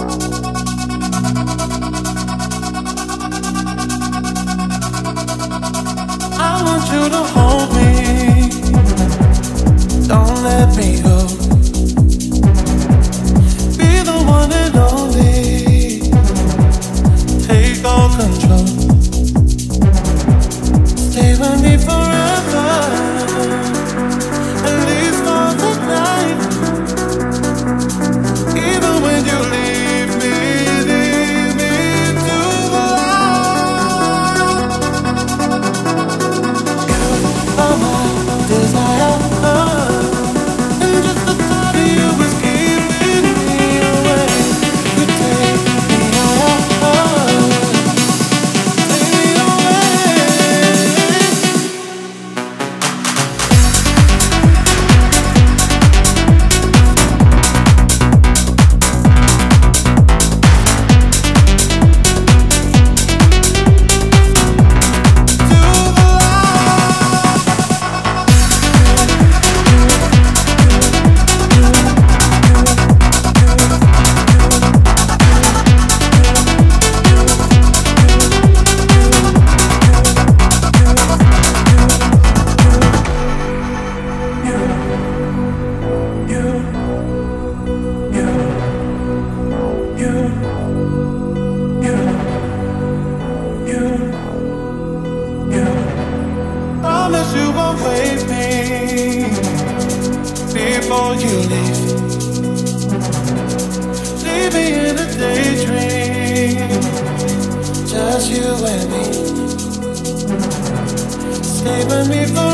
I want you to hold me, don't let me go. Be the one and only, take all control. Stay with me forever, at least for the night. Even when you leave me to the light. You are my desire, and just the thought of you is keeping me away. You take me higher, take me away. Promise you won't wake me before you leave. Leave me in a daydream, just you and me. Stay with me for